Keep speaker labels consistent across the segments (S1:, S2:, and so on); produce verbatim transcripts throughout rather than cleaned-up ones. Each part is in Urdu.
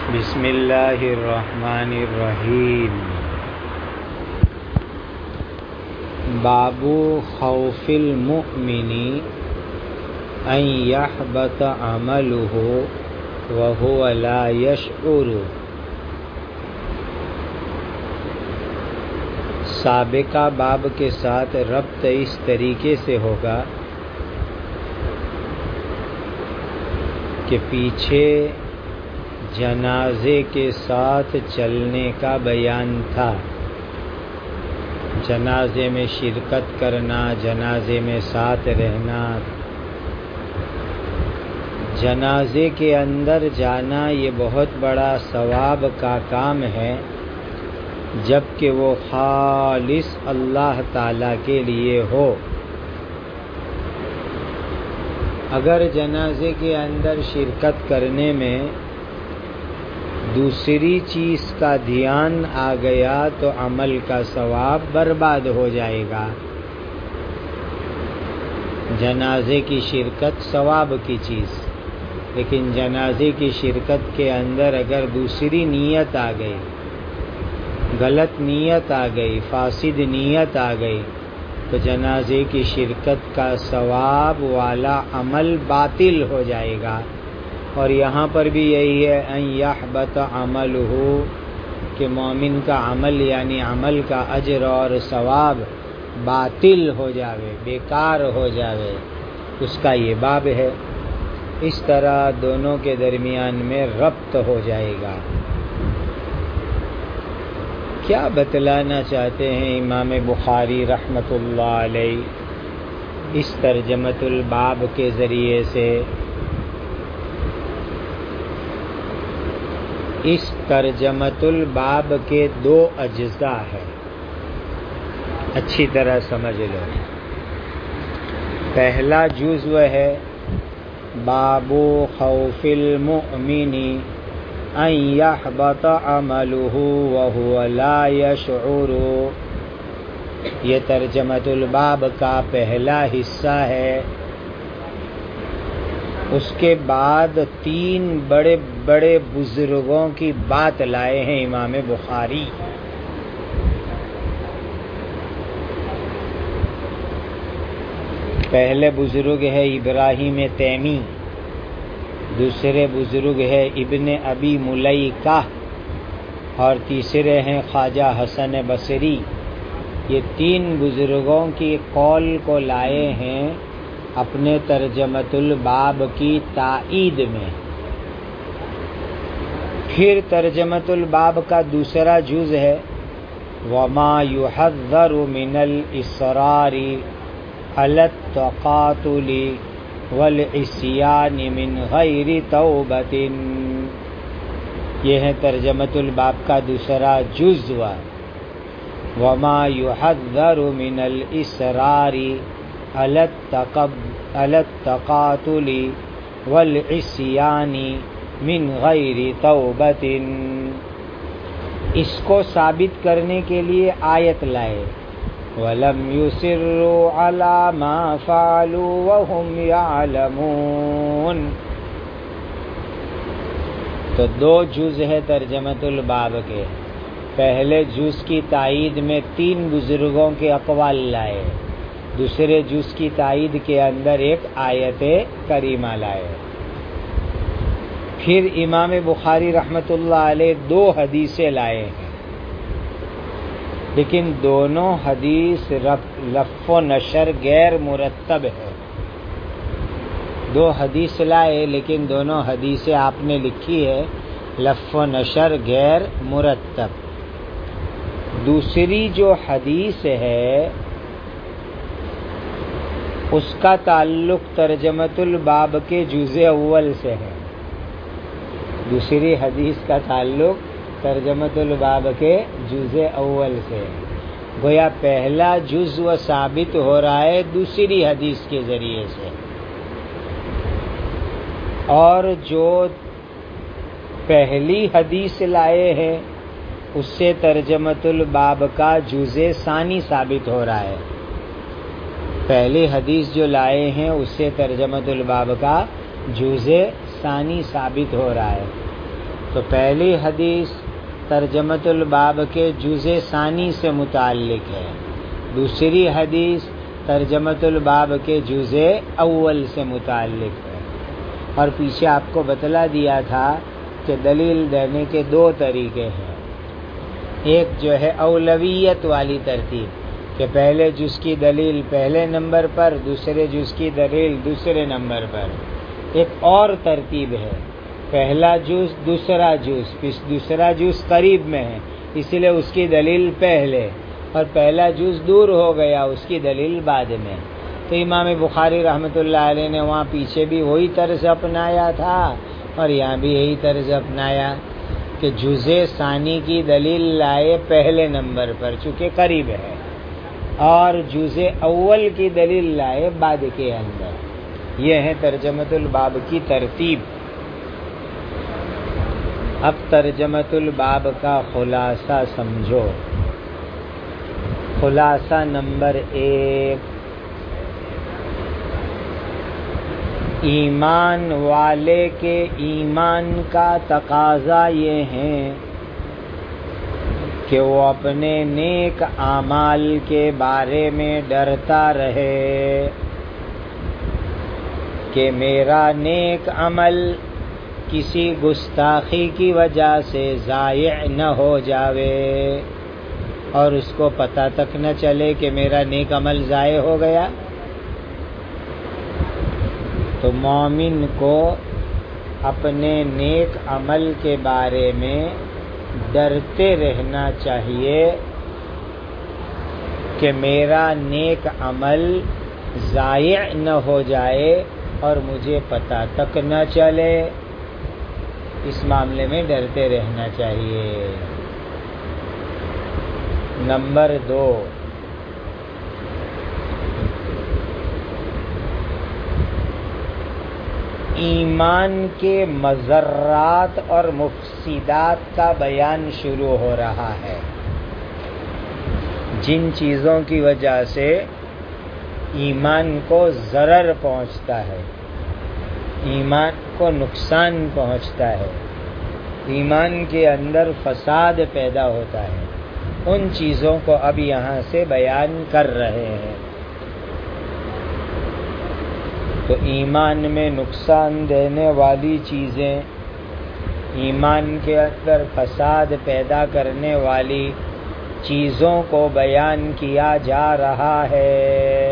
S1: بسم اللہ الرحمن الرحیم۔ باب خوف المؤمن ان يحبط عمله وهو لا يشعر۔ سابقہ باب کے ساتھ ربط اس طریقے سے ہوگا کہ پیچھے جنازے کے ساتھ چلنے کا بیان تھا، جنازے میں شرکت کرنا، جنازے میں ساتھ رہنا، جنازے کے اندر جانا یہ بہت بڑا ثواب کا کام ہے، جبکہ وہ خالص اللہ تعالیٰ کے لیے ہو۔ اگر جنازے کے اندر شرکت کرنے میں دوسری چیز کا دھیان آ گیا تو عمل کا ثواب برباد ہو جائے گا۔ جنازے کی شرکت ثواب کی چیز، لیکن جنازے کی شرکت کے اندر اگر دوسری نیت آ گئی، غلط نیت آ گئی، فاسد نیت آ گئی تو جنازے کی شرکت کا ثواب والا عمل باطل ہو جائے گا۔ اور یہاں پر بھی یہی ہے ان یحبط عملہ، کہ مومن کا عمل یعنی عمل کا اجر اور ثواب باطل ہو جاوے، بیکار ہو جاوے، اس کا یہ باب ہے۔ اس طرح دونوں کے درمیان میں ربط ہو جائے گا۔ کیا بتلانا چاہتے ہیں امام بخاری رحمۃ اللہ علیہ اس ترجمۃ الباب کے ذریعے سے؟ اس ترجمۃ الباب کے دو اجزاء ہیں، اچھی طرح سمجھ لو۔ پہلا جزو ہے باب خوف المؤمن ان يحبط عمله وهو لا يشعر۔ یہ ترجمۃ الباب کا پہلا حصہ ہے۔ اس کے بعد تین بڑے بڑے بزرگوں کی بات لائے ہیں امام بخاری۔ پہلے بزرگ ہے ابراہیم تیمی، دوسرے بزرگ ہے ابن ابی ملیکہ، اور تیسرے ہیں خواجہ حسن بصری۔ یہ تین بزرگوں کی قول کو لائے ہیں اپنے ترجمۃ الباب کی تائید میں۔ پھر ترجمۃ الباب کا دوسرا جز ہے وما يحذر من الاصرار على التقاتل والعصيان من غیر توبۃ۔ یہ ہے ترجمۃ الباب کا دوسرا جزو، وما يحذر من الاصرار على التقاتل والعصيان من غیر توبۃ۔ اس کو ثابت کرنے کے لیے آیت لائے وَلَمْ يُصِرُّوا عَلَى مَا فَعَلُوا وَهُمْ يَعْلَمُونَ۔ تو دو جز ہے ترجمۃ الباب کے۔ پہلے جز کی تائید میں تین بزرگوں کے اقوال لائے، دوسرے جز کی تائید کے اندر ایک آیت کریمہ لائے۔ پھر امام بخاری رحمۃ اللہ علیہ دو حدیثیں لائے ہیں، لیکن دونوں حدیث لف و نشر غیر مرتب ہے۔ دو حدیث لائے لیکن دونوں حدیثیں آپ نے لکھی ہے لف و نشر غیر مرتب۔ دوسری جو حدیث ہے اس کا تعلق ترجمۃ الباب کے جز اول سے ہے۔ دوسری حدیث کا تعلق ترجمۃ الباب کے جز اول سے ہے۔ گویا پہلا جزو ثابت ہو رہا ہے دوسری حدیث کے ذریعے سے، اور جو پہلی حدیث لائے ہیں اس سے ترجمۃ الباب کا جز ثانی ثابت ہو رہا ہے۔ پہلی حدیث جو لائے ہیں اس سے ترجمۃ الباب کا جز ثانی ثابت ہو رہا ہے۔ تو پہلی حدیث ترجمۃ الباب کے جزء ثانی سے متعلق ہے، دوسری حدیث ترجمۃ الباب کے جزء اول سے متعلق ہے۔ اور پیچھے آپ کو بتلا دیا تھا کہ دلیل دینے کے دو طریقے ہیں، ایک جو ہے اولویت والی ترتیب کہ پہلے جز کی دلیل پہلے نمبر پر، دوسرے جز کی دلیل دوسرے نمبر پر۔ ایک اور ترتیب ہے، پہلا جز دوسرا جز، دوسرا جز قریب میں ہے اسی لیے اس کی دلیل پہلے، اور پہلا جز دور ہو گیا اس کی دلیل بعد میں۔ تو امام بخاری رحمۃ اللہ علیہ نے وہاں پیچھے بھی وہی طرز اپنایا تھا اور یہاں بھی یہی طرز اپنایا کہ جزء ثانی کی دلیل لائے پہلے نمبر پر چونکہ قریب ہے، اور جزء اول کی دلیل لائے بعد کے اندر۔ یہ ہے ترجمۃ الباب کی ترتیب۔ اب ترجمۃ الباب کا خلاصہ سمجھو۔ خلاصہ نمبر ایک، ایمان والے کے ایمان کا تقاضا یہ ہے کہ وہ اپنے نیک اعمال کے بارے میں ڈرتا رہے کہ میرا نیک عمل کسی گستاخی کی وجہ سے ضائع نہ ہو جاوے، اور اس کو پتہ تک نہ چلے کہ میرا نیک عمل ضائع ہو گیا۔ تو مومن کو اپنے نیک عمل کے بارے میں ڈرتے رہنا چاہیے کہ میرا نیک عمل ضائع نہ ہو جائے اور مجھے پتہ تک نہ چلے، اس معاملے میں ڈرتے رہنا چاہیے۔ نمبر دو، ایمان کے مضرات اور مفسدات کا بیان شروع ہو رہا ہے، جن چیزوں کی وجہ سے ایمان کو ضرر پہنچتا ہے، ایمان کو نقصان پہنچتا ہے، ایمان کے اندر فساد پیدا ہوتا ہے، ان چیزوں کو اب یہاں سے بیان کر رہے ہیں۔ تو ایمان میں نقصان دینے والی چیزیں، ایمان کے اندر فساد پیدا کرنے والی چیزوں کو بیان کیا جا رہا ہے،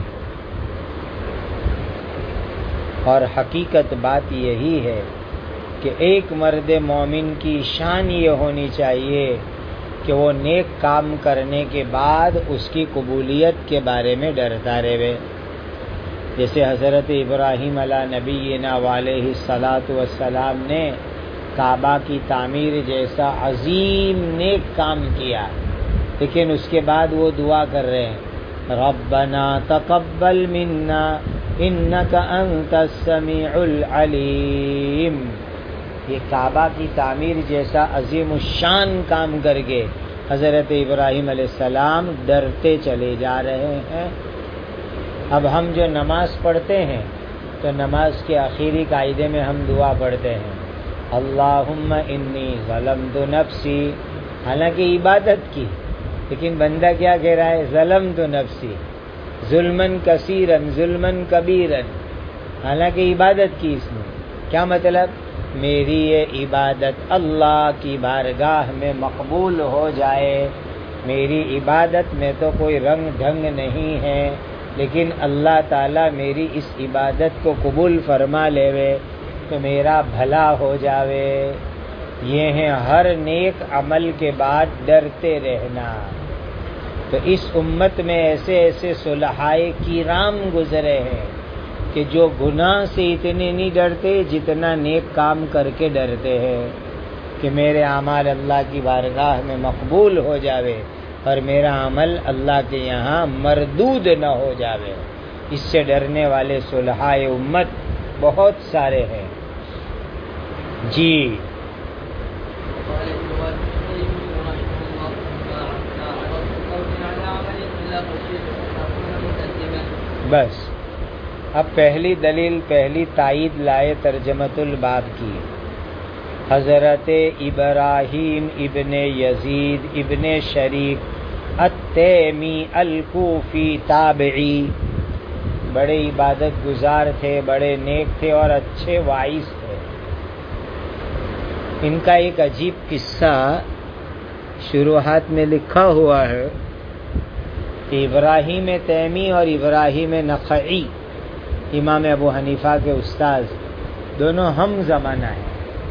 S1: اور حقیقت بات یہی ہے کہ ایک مرد مومن کی شان یہ ہونی چاہیے کہ وہ نیک کام کرنے کے بعد اس کی قبولیت کے بارے میں ڈرتا رہے، جیسے حضرت ابراہیم علیہ نبینا علیہ الصلاۃ والسلام نے کعبہ کی تعمیر جیسا عظیم نیک کام کیا، لیکن اس کے بعد وہ دعا کر رہے ہیں ربنا تقبل منا انک انت السمیع العلیم۔ یہ کعبہ کی تعمیر جیسا عظیم الشان کام کر کے حضرت ابراہیم علیہ السلام ڈرتے چلے جا رہے ہیں۔ اب ہم جو نماز پڑھتے ہیں تو نماز کے آخری قاعدے میں ہم دعا پڑھتے ہیں اللہم انی ظلمت نفسی، حالانکہ عبادت کی، لیکن بندہ کیا کہہ رہا ہے ظلمت نفسی ظلمن کثیرن ظلمن کبیرن، حالانکہ عبادت کی اس نے۔ کیا مطلب؟ میری یہ عبادت اللہ کی بارگاہ میں مقبول ہو جائے، میری عبادت میں تو کوئی رنگ ڈھنگ نہیں ہے، لیکن اللہ تعالیٰ میری اس عبادت کو قبول فرما لے تو میرا بھلا ہو جاوے۔ یہ ہیں ہر نیک عمل کے بعد ڈرتے رہنا۔ تو اس امت میں ایسے ایسے صلحائے کرام گزرے ہیں کہ جو گناہ سے اتنے نہیں ڈرتے جتنا نیک کام کر کے ڈرتے ہیں کہ میرے اعمال اللہ کی بارگاہ میں مقبول ہو جاوے اور میرا عمل اللہ کے یہاں مردود نہ ہو جاوے۔ اس سے ڈرنے والے صلحائے امت بہت سارے ہیں۔ جی بس اب پہلی دلیل، پہلی تائید لائے ترجمۃ الباب کی حضرت ابراہیم ابن یزید ابن شریف التیمی الکوفی تابعی، بڑے عبادت گزار تھے، بڑے نیک تھے اور اچھے واعظ تھے۔ ان کا ایک عجیب قصہ شروحات میں لکھا ہوا ہے کہ ابراہیم تیمی اور ابراہیم نخعی، امام ابو حنیفہ کے استاذ، دونوں ہم زمانہ ہیں،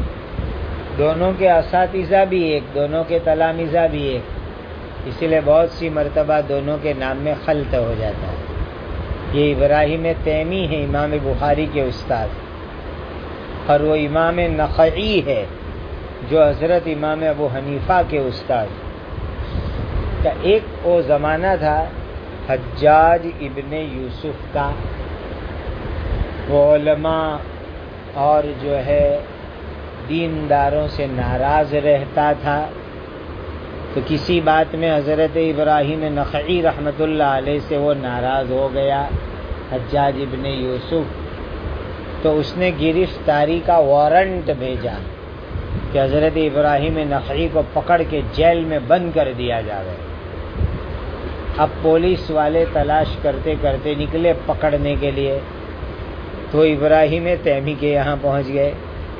S1: دونوں کے اساتذہ بھی ایک، دونوں کے تلامذہ بھی ایک، اسی لیے بہت سی مرتبہ دونوں کے نام میں خلط ہو جاتا ہے۔ یہ ابراہیم تیمی ہے امام بخاری کے استاد، اور وہ امام نخعی ہے جو حضرت امام ابو حنیفہ کے استاد کا۔ ایک وہ زمانہ تھا حجاج ابن یوسف کا، وہ علماء اور جو ہے دینداروں سے ناراض رہتا تھا، تو کسی بات میں حضرت ابراہیم نخعی رحمۃ اللہ علیہ سے وہ ناراض ہو گیا، حجاج ابن یوسف، تو اس نے گرفتاری کا وارنٹ بھیجا کہ حضرت ابراہیم نخعی کو پکڑ کے جیل میں بند کر دیا جائے۔ اب پولیس والے تلاش کرتے کرتے نکلے پکڑنے کے لیے، تو ابراہیم تیمی کے یہاں پہنچ گئے۔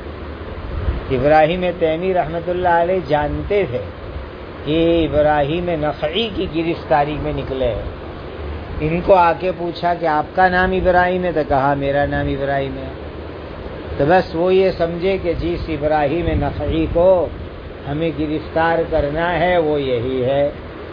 S1: ابراہیم تیمی رحمۃ اللہ علیہ جانتے تھے یہ ابراہیم نخعی کی گرفتاری میں نکلے ہیں۔ ان کو آ کے پوچھا کہ آپ کا نام ابراہیم ہے؟ تو کہا میرا نام ابراہیم ہے۔ تو بس وہ یہ سمجھے کہ جس ابراہیم نخعی کو ہمیں گرفتار کرنا ہے وہ یہی ہے،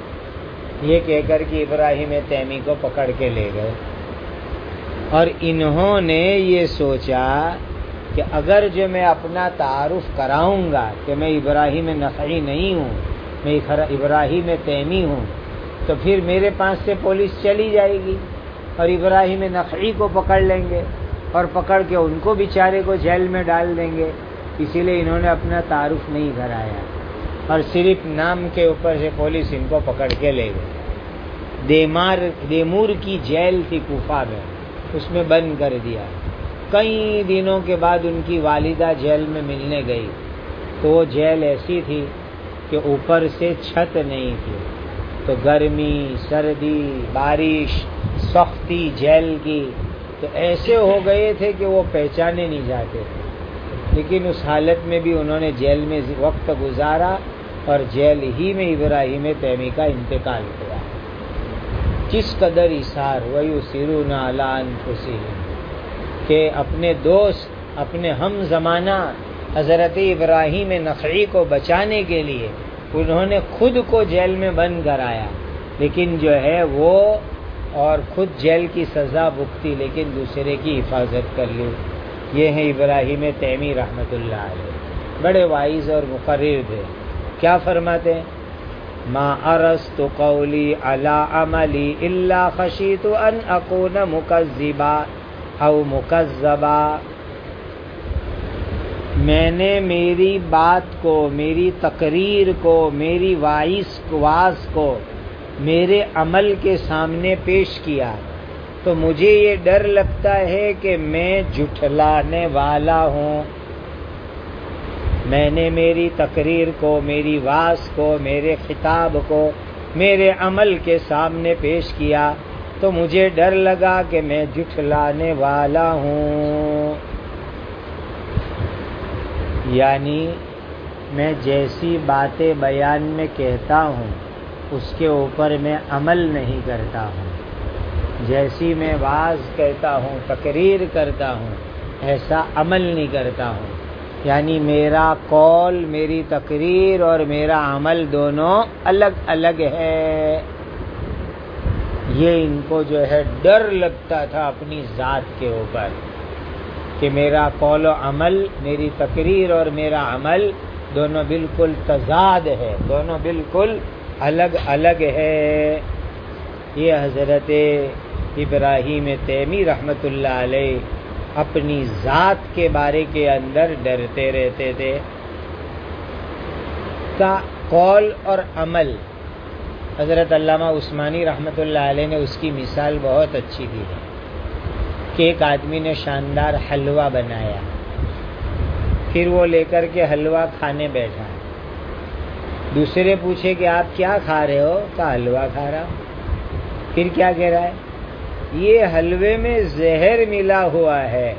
S1: یہ کہہ کر کہ ابراہیم تیمی کو پکڑ کے لے گئے۔ اور انہوں نے یہ سوچا کہ اگر جو میں اپنا تعارف کراؤں گا کہ میں ابراہیم نخعی نہیں ہوں، میں ابراہیم تیمی ہوں، تو پھر میرے پاس سے پولیس چلی جائے گی اور ابراہیم نخعی کو پکڑ لیں گے اور پکڑ کے ان کو بیچارے کو جیل میں ڈال دیں گے۔ اسی لیے انہوں نے اپنا تعارف نہیں کرایا اور صرف نام کے اوپر سے پولیس ان کو پکڑ کے لے گئے۔ دیمار دیمور کی جیل تھی کوفہ میں، اس میں بند کر دیا۔ کئی دنوں کے بعد ان کی والدہ جیل میں ملنے گئی، تو وہ جیل ایسی تھی کہ اوپر سے چھت نہیں تھی، تو گرمی، سردی، بارش، سختی جیل کی، تو ایسے ہو گئے تھے کہ وہ پہچانے نہیں جاتے تھے۔ لیکن اس حالت میں بھی انہوں نے جیل میں وقت گزارا اور جیل ہی میں ابراہیم تیمی کا انتقال ہوا۔ کس قدر اثار وَيُؤْثِرُونَ عَلَىٰ أَنفُسِهِمْ، کہ اپنے دوست، اپنے ہم زمانہ حضرت ابراہیم نخعی کو بچانے کے لیے انہوں نے خود کو جیل میں بند کرایا، لیکن جو ہے وہ اور خود جیل کی سزا بھگتی لیکن دوسرے کی حفاظت کر لی۔ یہ ہیں ابراہیم تیمی رحمۃ اللہ علیہ، بڑے واعظ اور مقرر تھے۔ کیا فرماتے ہیں؟ ما ارست قولی علی عملی الا خشیت ان اکون مکذبا او مکذبا، میں نے میری بات کو، میری تقریر کو، میری وائس واز کو میرے عمل کے سامنے پیش کیا تو مجھے یہ ڈر لگتا ہے کہ میں جھٹلانے والا ہوں۔ میں نے میری تقریر کو، میری واز کو، میرے خطاب کو میرے عمل کے سامنے پیش کیا تو مجھے ڈر لگا کہ میں جھٹلانے والا ہوں۔ یعنی میں جیسی باتیں بیان میں کہتا ہوں اس کے اوپر میں عمل نہیں کرتا ہوں، جیسی میں واعظ کہتا ہوں، تقریر کرتا ہوں، ایسا عمل نہیں کرتا ہوں۔ یعنی میرا قول، میری تقریر اور میرا عمل دونوں الگ الگ ہے۔ یہ ان کو جو ہے ڈر لگتا تھا اپنی ذات کے اوپر کہ میرا قول و عمل، میری تقریر اور میرا عمل دونوں بالکل تضاد ہے، دونوں بالکل الگ الگ ہے۔ یہ حضرت ابراہیم تیمی رحمۃ اللہ علیہ اپنی ذات کے بارے کے اندر ڈرتے رہتے تھے۔ کا قول اور عمل، حضرت علامہ عثمانی رحمۃ اللہ علیہ نے اس کی مثال بہت اچھی دی ہے کہ ایک آدمی نے شاندار حلوہ بنایا، پھر وہ لے کر کے حلوہ کھانے بیٹھا ہے. دوسرے پوچھے کہ آپ کیا کھا رہے ہو؟ کہا حلوہ کھا رہا ہوں. پھر کیا کہہ رہا ہے؟ یہ حلوے میں زہر ملا ہوا ہے.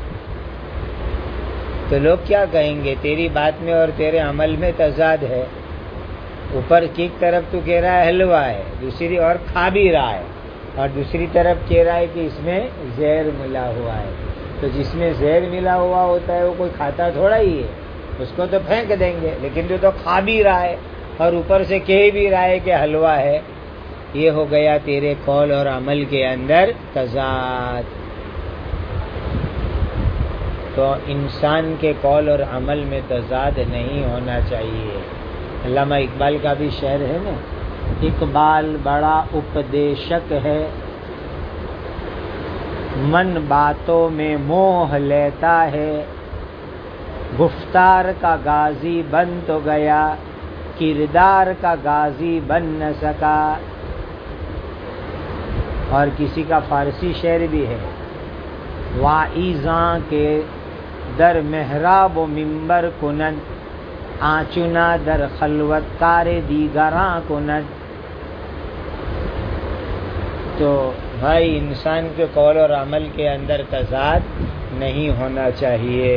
S1: تو لوگ کیا کہیں گے؟ تیری بات میں اور تیرے عمل میں تضاد ہے. اوپر کی طرف تو کہہ رہا ہے حلوہ ہے، دوسری اور کھا بھی رہا ہے، اور دوسری طرف کہہ رہا ہے کہ اس میں زہر ملا ہوا ہے. تو جس میں زہر ملا ہوا ہوتا ہے وہ کوئی کھاتا تھوڑا ہی ہے، اس کو تو پھینک دیں گے. لیکن جو تو کھا بھی رہا ہے اور اوپر سے کہہ بھی رہا ہے کہ حلوہ ہے، یہ ہو گیا تیرے قول اور عمل کے اندر تضاد. تو انسان کے قول اور عمل میں تضاد نہیں ہونا چاہیے. علامہ اقبال کا بھی شعر ہے نا، اقبال بڑا اپدیشک ہے، من باتوں میں موہ لیتا ہے، گفتار کا غازی بن تو گیا، کردار کا غازی بن نہ سکا. اور کسی کا فارسی شعر بھی ہے، واعظاں کے در محراب و منبر کنند، آنچنا در خلوت کار دیگراں کنند. تو بھائی انسان کے قول اور عمل کے اندر تضاد نہیں ہونا چاہیے.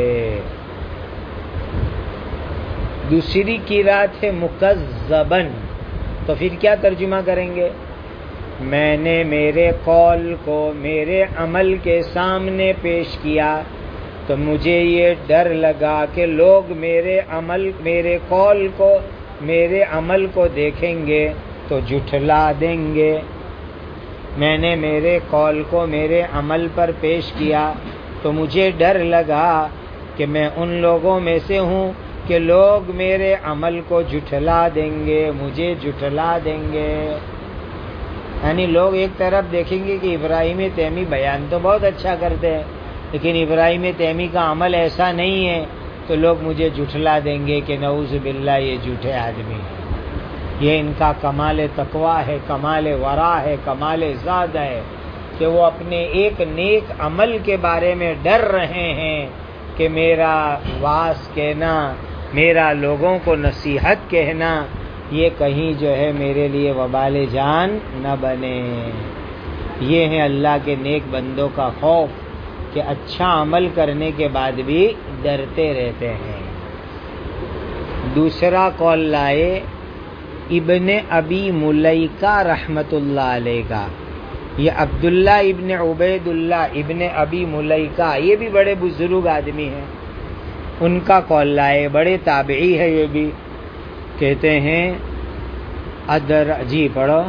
S1: دوسری قرات ہے مکذبن، تو پھر کیا ترجمہ کریں گے؟ میں نے میرے قول کو میرے عمل کے سامنے پیش کیا تو مجھے یہ ڈر لگا کہ لوگ میرے عمل میرے قول کو میرے عمل کو دیکھیں گے تو جھٹلا دیں گے. میں نے میرے قول کو میرے عمل پر پیش کیا تو مجھے ڈر لگا کہ میں ان لوگوں میں سے ہوں کہ لوگ میرے عمل کو جھٹلا دیں گے، مجھے جھٹلا دیں گے. یعنی لوگ ایک طرف دیکھیں گے کہ ابراہیم تیمی بیان تو بہت اچھا کرتے ہیں لیکن ابراہیم تیمی کا عمل ایسا نہیں ہے، تو لوگ مجھے جھٹلا دیں گے کہ نعوذ باللہ یہ جھوٹے آدمی ہیں. یہ ان کا کمال تقویٰ ہے، کمال ورع ہے، کمال زاد ہے کہ وہ اپنے ایک نیک عمل کے بارے میں ڈر رہے ہیں کہ میرا واس کہنا، میرا لوگوں کو نصیحت کہنا، یہ کہیں جو ہے میرے لیے وبال جان نہ بنے. یہ ہے اللہ کے نیک بندوں کا خوف کہ اچھا عمل کرنے کے بعد بھی ڈرتے رہتے ہیں. دوسرا قول لائے ابن ابی ملیکہ رحمت اللہ علیہ کا. یہ عبداللہ ابن عبید اللہ ابن ابی ملیکہ، یہ بھی بڑے بزرگ آدمی ہیں. ان کا قول لائے، بڑے تابعی ہے یہ بھی. کہتے ہیں ادر جی پڑھو.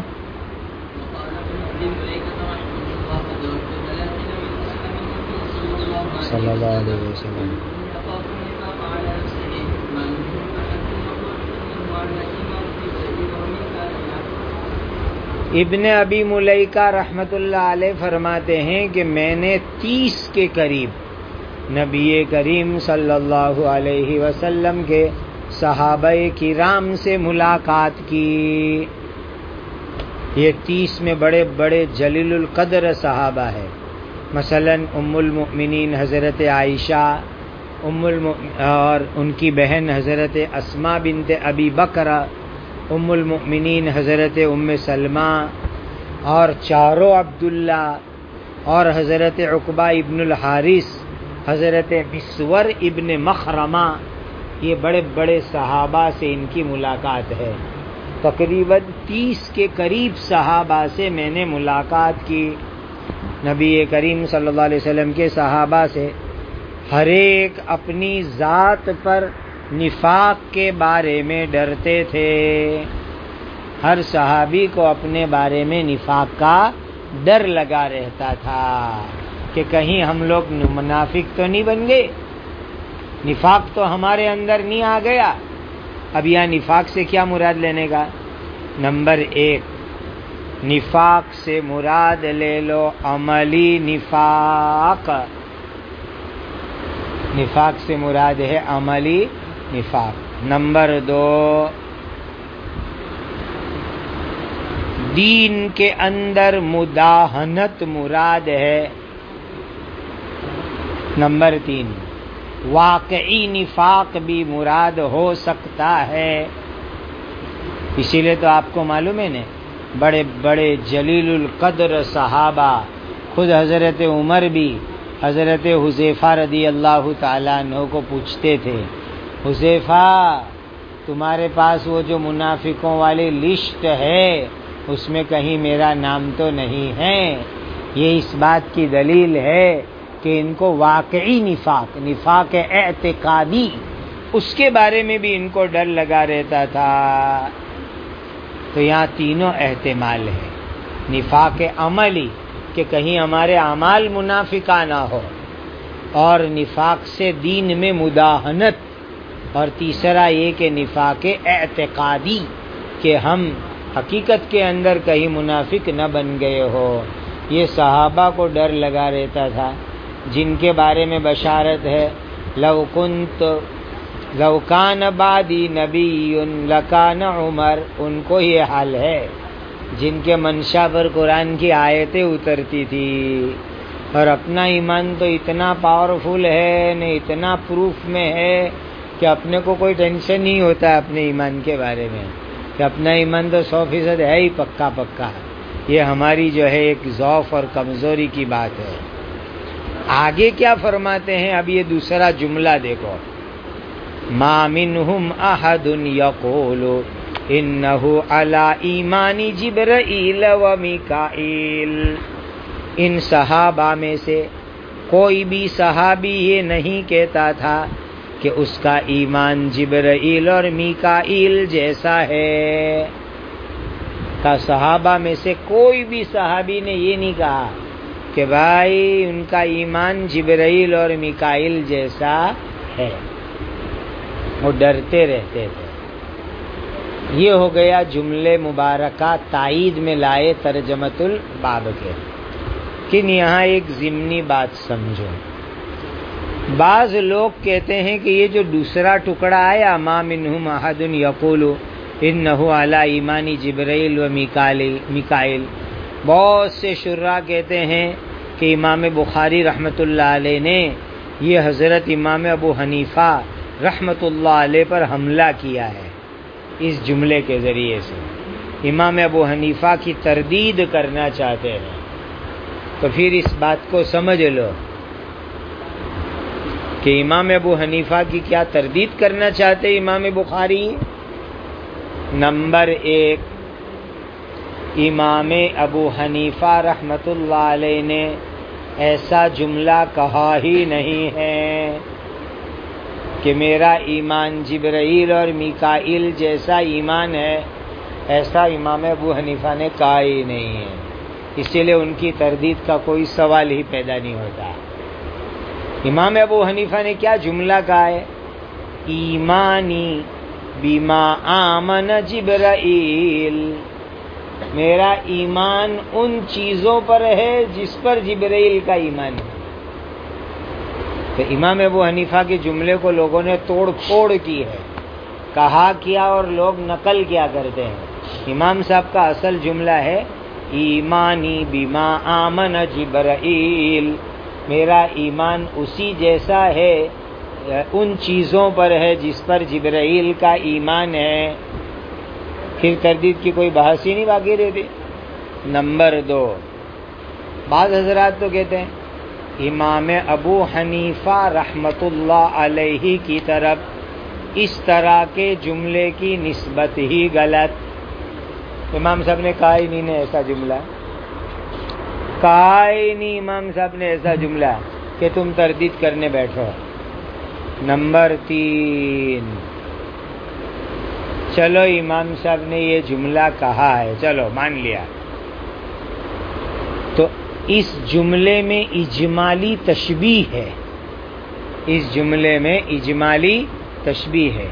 S1: صلی اللہ علیہ وسلم. ابن ابی ملیکہ رحمت اللہ علیہ فرماتے ہیں کہ میں نے تیس کے قریب نبی کریم صلی اللہ علیہ وسلم کے صحابہ کرام سے ملاقات کی. یہ تیس میں بڑے بڑے جلیل القدر صحابہ ہے. مثلا ام المؤمنین حضرت عائشہ ام المؤمن اور ان کی بہن حضرت اسماء بنت ابی بکر، ام المؤمنین حضرت ام سلمہ، اور چاروں عبداللہ، اور حضرت عقبہ ابن الحارث، حضرت مسور ابن مخرمہ. یہ بڑے بڑے صحابہ سے ان کی ملاقات ہے. تقریباً تیس کے قریب صحابہ سے میں نے ملاقات کی. نبی کریم صلی اللہ علیہ وسلم کے صحابہ سے ہر ایک اپنی ذات پر نفاق کے بارے میں ڈرتے تھے. ہر صحابی کو اپنے بارے میں نفاق کا ڈر لگا رہتا تھا کہ کہیں ہم لوگ منافق تو نہیں بن گئے، نفاق تو ہمارے اندر نہیں آ گیا. اب یہاں نفاق سے کیا مراد لینے کا؟ نمبر ایک، نفاق سے مراد لے لو عملی نفاق. نفاق سے مراد ہے عملی نفاق. نمبر دو، دین کے اندر مداہنت مراد ہے. نمبر تین، واقعی نفاق بھی مراد ہو سکتا ہے. اسی لیے تو آپ کو معلوم ہے نا، بڑے بڑے جلیل القدر صحابہ، خود حضرت عمر بھی حضرت حذیفہ رضی اللہ تعالیٰ عنہ کو پوچھتے تھے، حذیفہ تمہارے پاس وہ جو منافقوں والی لسٹ ہے اس میں کہیں میرا نام تو نہیں ہے؟ یہ اس بات کی دلیل ہے کہ ان کو واقعی نفاق نفاق اعتقادی اس کے بارے میں بھی ان کو ڈر لگا رہتا تھا. تو یہاں تینوں احتمال ہیں. نفاق عملی کہ کہیں ہمارے اعمال منافقانہ ہو، اور نفاق سے دین میں مداہنت، اور تیسرا یہ کہ نفاق اعتقادی کہ ہم حقیقت کے اندر کہیں منافق نہ بن گئے ہو. یہ صحابہ کو ڈر لگا رہتا تھا جن کے بارے میں بشارت ہے، لو کنت لو کان بعدی نبی لکان عمر. ان کو یہ حال ہے جن کے منشا پر قرآن کی آیتیں اترتی تھی، اور اپنا ایمان تو اتنا پاورفل ہے نہ اتنا پروف میں ہے کہ اپنے کو کوئی ٹینشن نہیں ہوتا اپنے ایمان کے بارے میں، کہ اپنا ایمان تو سو فیصد ہے ہی پکا پکا. یہ ہماری جو ہے ایک ضعف اور کمزوری کی بات ہے. آگے کیا فرماتے ہیں؟ اب یہ دوسرا جملہ دیکھو، ما منہم احد یقول انہ علی ایمان جبرائیل و میکائیل. ان صحابہ میں سے کوئی بھی صحابی یہ نہیں کہتا تھا کہ اس کا ایمان جبرائیل اور میکائیل جیسا ہے. کا صحابہ میں سے کوئی بھی صحابی نے یہ نہیں کہا کہ بھائی ان کا ایمان جبرائیل اور میکائیل جیسا ہے. وہ ڈرتے رہتے تھے. یہ ہو گیا جملے مبارکہ تائید میں لائے ترجمۃ الباب کے. لیکن یہاں ایک ضمنی بات سمجھو. بعض لوگ کہتے ہیں کہ یہ جو دوسرا ٹکڑا آیا، ما منہم احد یقول انہ علی ایمان جبرائیل و میکائیل، بہت سے شراح کہتے ہیں کہ امام بخاری رحمۃ اللہ علیہ نے یہ حضرت امام ابو حنیفہ رحمۃ اللہ علیہ پر حملہ کیا ہے اس جملے کے ذریعے سے. امام ابو حنیفہ کی تردید کرنا چاہتے ہیں. تو پھر اس بات کو سمجھ لو کہ امام ابو حنیفہ کی کیا تردید کرنا چاہتے امام بخاری. نمبر ایک، امام ابو حنیفہ رحمۃ اللہ علیہ نے ایسا جملہ کہا ہی نہیں ہے کہ میرا ایمان جبرائیل اور میکائیل جیسا ایمان ہے. ایسا امام ابو حنیفہ نے کہا ہی نہیں ہے. اسی لیے ان کی تردید کا کوئی سوال ہی پیدا نہیں ہوتا. امام ابو حنیفہ نے کیا جملہ کہا ہے؟ ایمانی بما آمن جبرائیل، میرا ایمان ان چیزوں پر ہے جس پر جبرائیل کا ایمان ہے. تو امام ابو حنیفہ کے جملے کو لوگوں نے توڑ پھوڑ کی ہے، کہا کیا اور لوگ نقل کیا کرتے ہیں. امام صاحب کا اصل جملہ ہے ایمانی بما آمن جبرائیل، میرا ایمان اسی جیسا ہے، ان چیزوں پر ہے جس پر جبرائیل کا ایمان ہے. پھر تردید کی کوئی بحث ہی نہیں باقی رہتی. نمبر دو، بعض حضرات تو کہتے ہیں امام ابو حنیفہ رحمۃ اللہ علیہ کی طرف اس طرح کے جملے کی نسبت ہی غلط. امام صاحب نے کہا ہی نہیں نے ایسا جملہ، کہا ہی نہیں امام صاحب نے ایسا جملہ کہ تم تردید کرنے بیٹھو. نمبر تین، چلو امام صاحب نے یہ جملہ کہا ہے، چلو مان لیا، تو اس جملے میں اجمالی تشبیہ ہے. اس جملے میں اجمالی تشبیہ ہے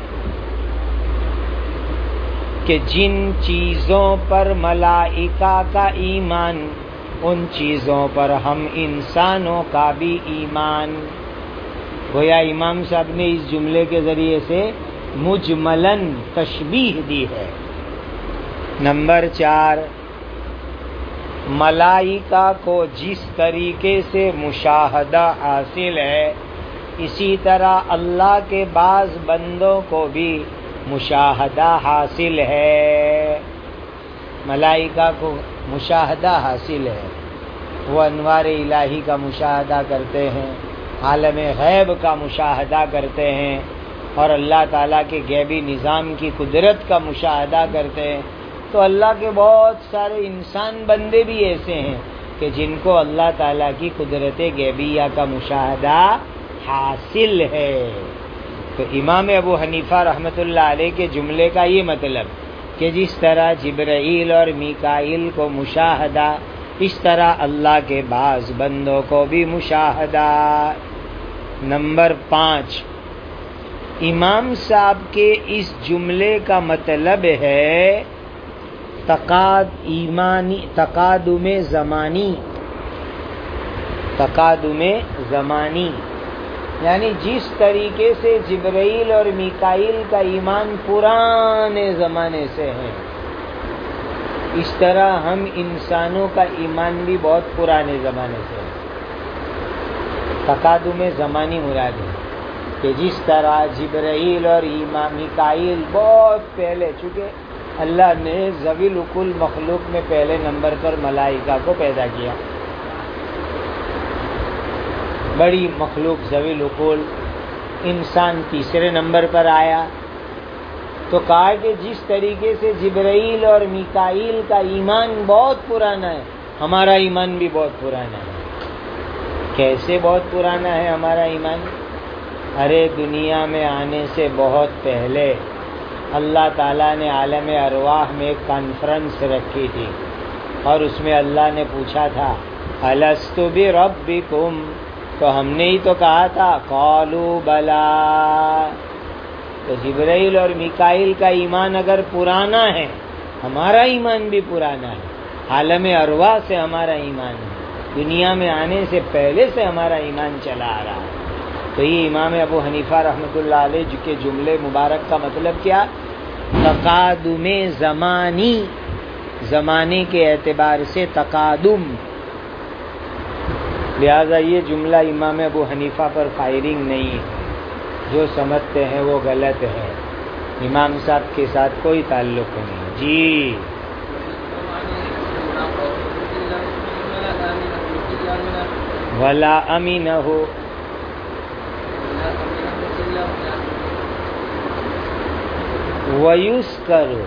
S1: کہ جن چیزوں پر ملائکہ کا ایمان، ان چیزوں پر ہم انسانوں کا بھی ایمان. گویا امام صاحب نے اس جملے کے ذریعے سے مجملاً تشبیہ دی ہے. نمبر چار، ملائکہ کو جس طریقے سے مشاہدہ حاصل ہے اسی طرح اللہ کے بعض بندوں کو بھی مشاہدہ حاصل ہے، ملائکہ کو مشاہدہ حاصل ہے، وہ انوار الہی کا مشاہدہ کرتے ہیں، عالم غیب کا مشاہدہ کرتے ہیں، اور اللہ تعالیٰ کے غیبی نظام کی قدرت کا مشاہدہ کرتے ہیں۔ تو اللہ کے بہت سارے انسان بندے بھی ایسے ہیں کہ جن کو اللہ تعالیٰ کی قدرت غیبیہ کا مشاہدہ حاصل ہے۔ تو امام ابو حنیفہ رحمۃ اللہ علیہ کے جملے کا یہ مطلب کہ جس طرح جبرائیل اور میکائیل کو مشاہدہ، اس طرح اللہ کے بعض بندوں کو بھی مشاہدہ۔ نمبر پانچ، امام صاحب کے اس جملے کا مطلب ہے تقاد ایمانی تقادم زمانی، تقادم زمانی، یعنی جس طریقے سے جبرائیل اور میکائیل کا ایمان پرانے زمانے سے ہے، اس طرح ہم انسانوں کا ایمان بھی بہت پرانے زمانے سے ہے۔ تقادم زمانی مراد ہے کہ جس طرح جبرائیل اور میکائیل بہت پہلے، چونکہ اللہ نے ذوی العقول مخلوق میں پہلے نمبر پر ملائکہ کو پیدا کیا، بڑی مخلوق ذوی العقول، انسان تیسرے نمبر پر آیا۔ تو کہا کہ جس طریقے سے جبرائیل اور میکائیل کا ایمان بہت پرانا ہے، ہمارا ایمان بھی بہت پرانا ہے۔ کیسے بہت پرانا ہے ہمارا ایمان؟ ارے دنیا میں آنے سے بہت پہلے اللہ تعالیٰ نے عالم ارواح میں ایک کانفرنس رکھی تھی، اور اس میں اللہ نے پوچھا تھا الست بربکم، تو ہم نے ہی تو کہا تھا قالوا بلا۔ تو جبرائیل اور میکائیل کا ایمان اگر پرانا ہے، ہمارا ایمان بھی پرانا ہے، عالم ارواح سے ہمارا ایمان ہے، دنیا میں آنے سے پہلے سے ہمارا ایمان چلا آ رہا ہے۔ تو یہ امام ابو حنیفہ رحمۃ اللہ علیہ کے جملے مبارک کا مطلب کیا؟ تقادم زمانی، زمانے کے اعتبار سے تقادم۔ لہذا یہ جملہ امام ابو حنیفہ پر فائرنگ نہیں ہے، جو سمجھتے ہیں وہ غلط ہے، امام صاحب کے ساتھ کوئی تعلق نہیں۔ جی ولا امینہ ہو، وَيُذْكَرُ،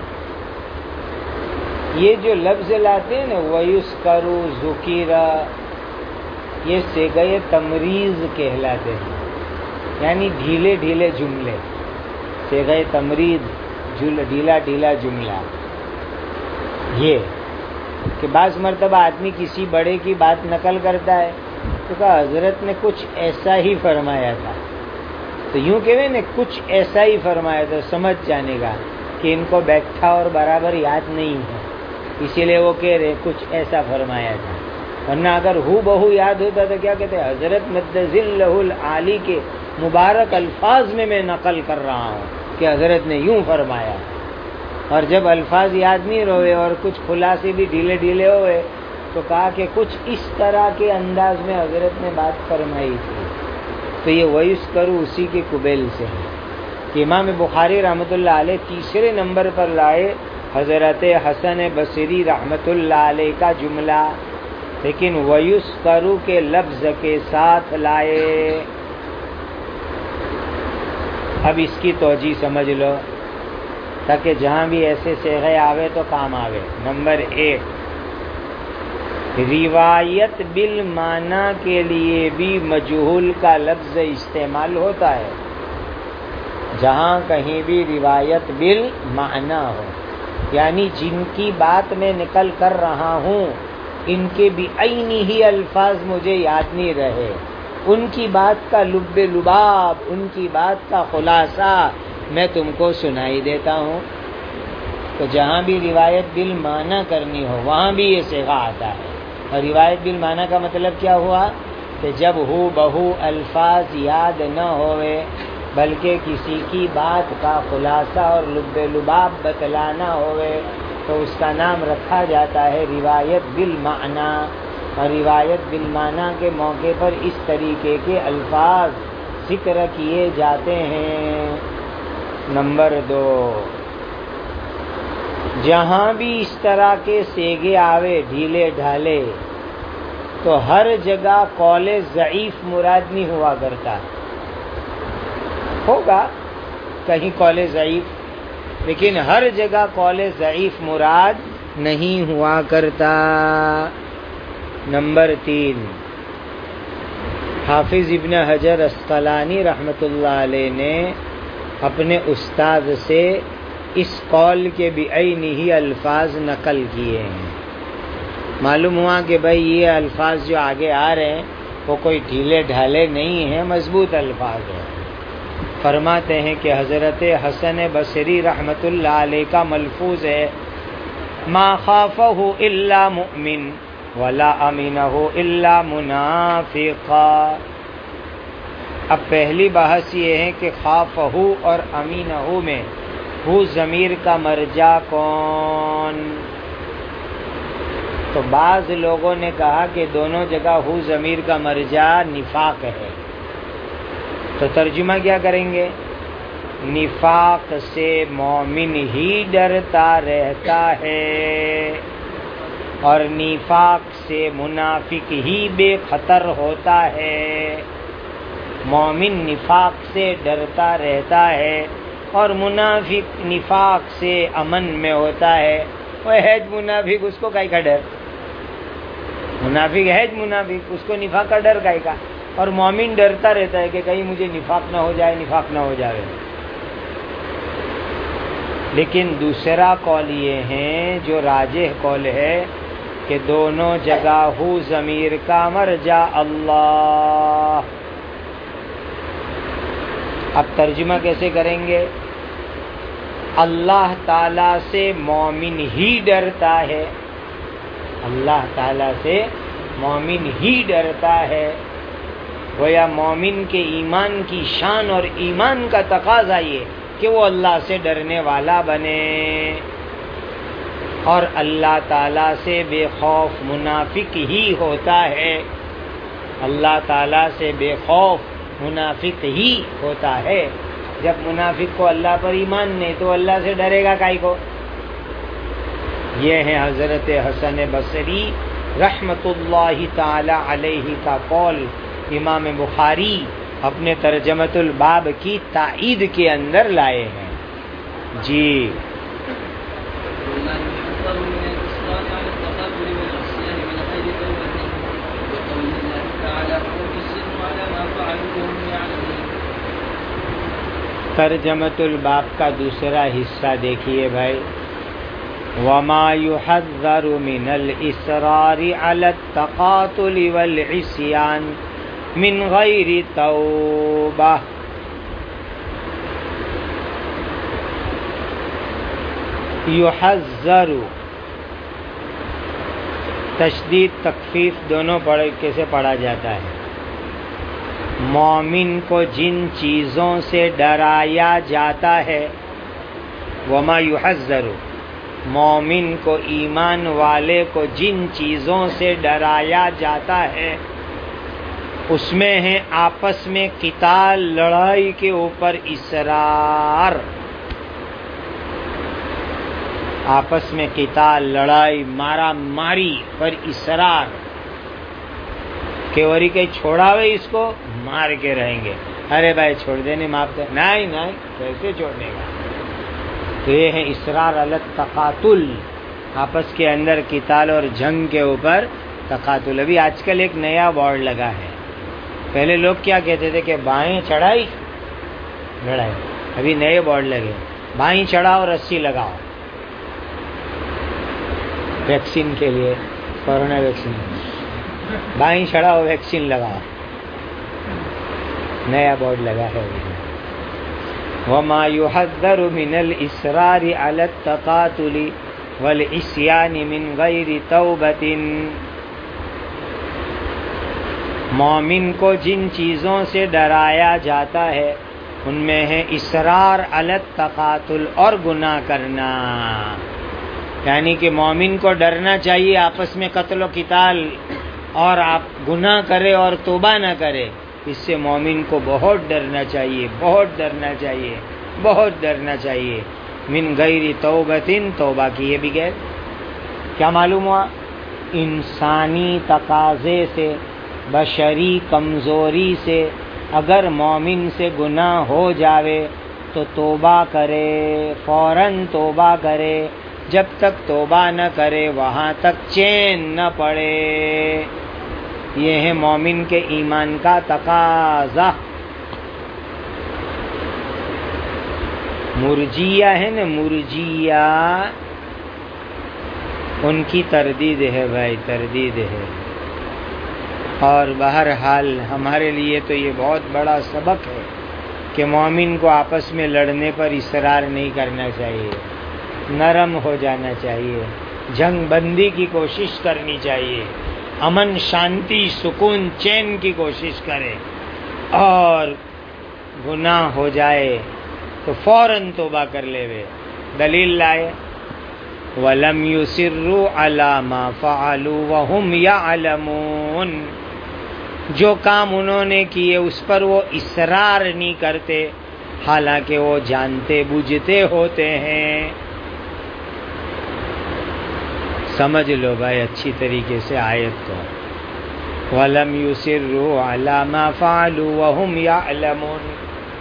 S1: یہ جو لفظ لاتے ہیں نا وَيُذْكَرُ، ذُكِرَ، یہ صیغہ تمریض کہلاتے ہیں، یعنی ڈھیلے ڈھیلے جملے، صیغہ تمریض، ڈھیلا ڈھیلا جملہ۔ یہ کہ بعض مرتبہ آدمی کسی بڑے کی بات نقل کرتا ہے تو کہا حضرت نے کچھ ایسا ہی فرمایا تھا، تو یوں کہ نے کچھ ایسا ہی فرمایا تھا، سمجھ جانے گا کہ ان کو بیٹھا اور برابر یاد نہیں ہے، اسی لیے وہ کہہ رہے کچھ ایسا فرمایا تھا۔ ورنہ اگر ہو بہو یاد ہوتا تو کیا کہتے ہیں حضرت مد ذلہ العالی کے مبارک الفاظ میں میں نقل کر رہا ہوں کہ حضرت نے یوں فرمایا۔ اور جب الفاظ یاد نہیں رہے اور کچھ خلاصے بھی ڈھیلے ڈھیلے ہوئے تو کہا کہ کچھ اس طرح کے انداز میں حضرت نے بات فرمائی تھی۔ تو یہ وَيُذْكَرُ اسی کے قبیل سے ہے کہ امام بخاری رحمۃ اللہ علیہ تیسرے نمبر پر لائے حضرت حسن بصری رحمۃ اللہ علیہ کا جملہ، لیکن وَيُذْكَرُ کے لفظ کے ساتھ لائے۔ اب اس کی توجیہ سمجھ لو تاکہ جہاں بھی ایسے صیغے آوے تو کام آوے۔ نمبر ایک، روایت بالمعنی کے لیے بھی مجہول کا لفظ استعمال ہوتا ہے، جہاں کہیں بھی روایت بالمعنی ہو، یعنی جن کی بات میں نقل کر رہا ہوں ان کے بھی عینی ہی الفاظ مجھے یاد نہیں رہے، ان کی بات کا لب لباب، ان کی بات کا خلاصہ میں تم کو سنائی دیتا ہوں۔ تو جہاں بھی روایت بالمعنی کرنی ہو وہاں بھی یہ صیغہ آتا ہے۔ اور روایت بالمعنی کا مطلب کیا ہوا کہ جب ہو بہو الفاظ یاد نہ ہوئے بلکہ کسی کی بات کا خلاصہ اور لب لباب بتلانا ہوئے تو اس کا نام رکھا جاتا ہے روایت بالمعنی۔ اور روایت بالمعنی کے موقع پر اس طریقے کے الفاظ ذکر کیے جاتے ہیں۔ نمبر دو، جہاں بھی اس طرح کے سیگے آوے ڈھیلے ڈھالے تو ہر جگہ قول ضعیف مراد نہیں ہوا کرتا، ہوگا کہیں قول ضعیف، لیکن ہر جگہ قول ضعیف مراد نہیں ہوا کرتا۔ نمبر تین، حافظ ابن حجر عسقلانی رحمۃ اللہ علیہ نے اپنے استاد سے اس قول کے بعینہ الفاظ نقل کیے ہیں۔ معلوم ہوا کہ بھائی یہ الفاظ جو آگے آ رہے ہیں وہ کوئی ڈھیلے ڈھالے نہیں ہیں، مضبوط الفاظ ہیں۔ فرماتے ہیں کہ حضرت حسن بصری رحمۃ اللہ علیہ کا ملفوظ ہے، ما خافہ الا مؤمن ولا امینہ الا منافقا۔ اب پہلی بحث یہ ہے کہ خافہ اور امینہ میں ہو ضمیر کا مرجع کون؟ تو بعض لوگوں نے کہا کہ دونوں جگہ ہو ضمیر کا مرجع نفاق ہے، تو ترجمہ کیا کریں گے؟ نفاق سے مومن ہی ڈرتا رہتا ہے اور نفاق سے منافق ہی بے خطر ہوتا ہے۔ مومن نفاق سے ڈرتا رہتا ہے اور منافق نفاق سے امن میں ہوتا ہے۔ وہ ہے منافق، اس کو کائی کا ڈر؟ منافق ہے منافق، اس کو نفاق کا ڈر کائی کا؟ اور مومن ڈرتا رہتا ہے کہ کہیں مجھے نفاق نہ ہو جائے، نفاق نہ ہو جائے۔ لیکن دوسرا قول یہ ہے جو راجح قول ہے کہ دونوں جگہ ہو ضمیر کا مرجع اللہ۔ اب ترجمہ کیسے کریں گے؟ اللہ تعالی سے مومن ہی ڈرتا ہے، اللہ تعالی سے مومن ہی ڈرتا ہے۔ گویا مومن کے ایمان کی شان اور ایمان کا تقاضا یہ کہ وہ اللہ سے ڈرنے والا بنے، اور اللہ تعالیٰ سے بے خوف منافق ہی ہوتا ہے، اللہ تعالیٰ سے بے خوف منافق ہی ہوتا ہے۔ جب منافق کو اللہ پر ایمان نہیں تو اللہ سے ڈرے گا کائی کو؟ یہ ہے حضرت حسن بصری رحمت اللہ تعالی علیہ کا قول۔ امام بخاری اپنے ترجمۃ الباب کی تائید کے اندر لائے ہیں۔ جی ترجمۃ الباب کا دوسرا حصہ دیکھیے بھائی، وما يحذر من الإصرار على التقاتل والعصيان من غیر توبہ۔ یحذر، تشدید تخفیف دونوں پڑھ کیسے پڑھا جاتا ہے؟ مومن کو جن چیزوں سے ڈرایا جاتا ہے، وما یحذر، مومن کو ایمان والے کو جن چیزوں سے ڈرایا جاتا ہے اس میں ہے آپس میں قتال، لڑائی کے اوپر اصرار، آپس میں قتال، لڑائی، مارا ماری پر اصرار کہ وری کہیں چھوڑاوے اس کو مار کے رہیں گے، ارے بھائی چھوڑ دینے معاف کر، نہیں نہیں کیسے چھوڑنے گا؟ تو یہ ہے اصرار علی التقاتل، آپس کے اندر قتال اور جنگ کے اوپر تقاتل۔ ابھی آج کل ایک نیا بورڈ لگا ہے، پہلے لوگ کیا کہتے تھے کہ بائیں چڑھائی لڑائی، ابھی نئے بورڈ لگے، بائیں چڑھاؤ رسی لگاؤ، ویکسین کے لیے، کورونا ویکسین، بائیں چڑھاؤ ویکسین لگاؤ، نیا بورڈ لگا ہے۔ وما يحذر من الإصرار على التقاتل والعصيان من غیر توبۃ، مومن کو جن چیزوں سے ڈرایا جاتا ہے ان میں ہے اصرار علی التقاتل، اور گناہ کرنا، یعنی کہ مومن کو ڈرنا چاہیے آپس میں قتل و قتال، اور آپ گناہ کرے اور توبہ نہ کرے، اس سے مومن کو بہت ڈرنا چاہیے، بہت ڈرنا چاہیے، بہت ڈرنا چاہیے۔ من غیر توبتن، توبہ کیے بغیر۔ کیا معلوم ہوا؟ انسانی تقاضے سے، بشری کمزوری سے اگر مومن سے گناہ ہو جاوے تو توبہ کرے، فوراً توبہ کرے۔ جب تک توبہ نہ کرے وہاں تک چین نہ پڑے۔ یہ ہے مومن کے ایمان کا تقاضا۔ مرجیہ ہے نا، مرجیہ، ان کی تردید ہے بھائی، تردید ہے۔ اور بہرحال ہمارے لیے تو یہ بہت بڑا سبق ہے کہ مومن کو آپس میں لڑنے پر اصرار نہیں کرنا چاہیے، نرم ہو جانا چاہیے، جنگ بندی کی کوشش کرنی چاہیے، امن شانتی سکون چین کی کوشش کرے، اور گناہ ہو جائے تو فوراً توبہ کر لے وے۔ دلیل لائے، وَلَمْ يُصِرُّوا عَلَى مَا فَعَلُوا وَهُمْ يَعْلَمُونَ، جو کام انہوں نے کیے اس پر وہ اصرار نہیں کرتے حالانکہ وہ جانتے بوجھتے ہوتے ہیں۔ سمجھ لو بھائی اچھی طریقے سے آیت کو، وَلَمْ يُصِرُّوا عَلَى مَا فَعَلُوا وَهُمْ يَعْلَمُونَ۔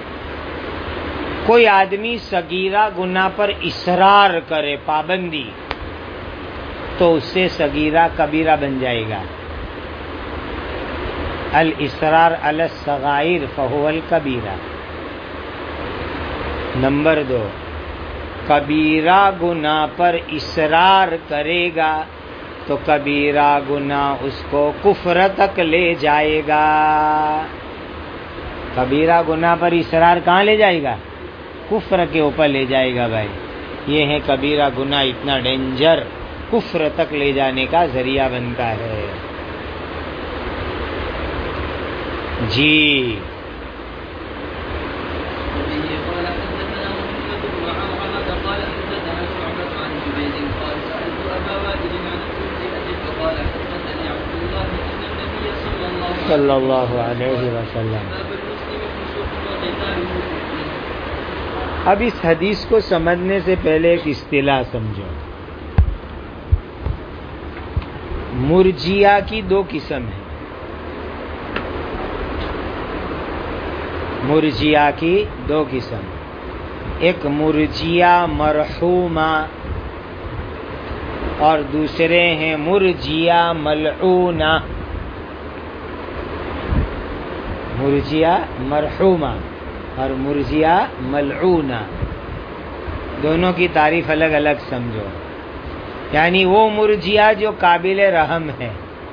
S1: کوئی آدمی صغیرہ گناہ پر اصرار کرے، پابندی، تو اس سے صغیرہ کبیرہ بن جائے گا۔ الاصرار علی الصغائر فہو الکبیرہ۔ نمبر دو، کبیرہ گناہ پر اصرار کرے گا تو کبیرہ گناہ اس کو کفر تک لے جائے گا۔ کبیرہ گناہ پر اصرار کہاں لے جائے گا؟ کفر کے اوپر لے جائے گا بھائی۔ یہ ہے کبیرہ گناہ، اتنا ڈینجر، کفر تک لے جانے کا ذریعہ بنتا ہے۔ جی صلی اللہ علیہ وسلم۔ اب اس حدیث کو سمجھنے سے پہلے ایک اصطلاح سمجھو۔ مرجیہ کی دو قسم ہیں۔ مرجیہ کی دو قسم، ایک مرجیہ مرحومہ اور دوسرے ہیں مرجیہ ملعونہ۔ مرجیہ مرحومہ اور مرجیہ ملعونہ، دونوں کی تعریف الگ الگ سمجھو۔ یعنی وہ مرجیہ جو قابل رحم ہے،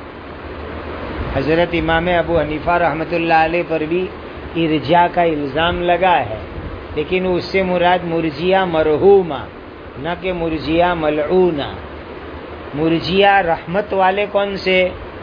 S1: حضرت امام ابو حنیفہ رحمۃ اللہ علیہ پر بھی ارجاء کا الزام لگا ہے، لیکن اس سے مراد مرجیہ مرحومہ نہ کہ مرجیہ ملعونہ۔ مرجیہ رحمت والے کون سے؟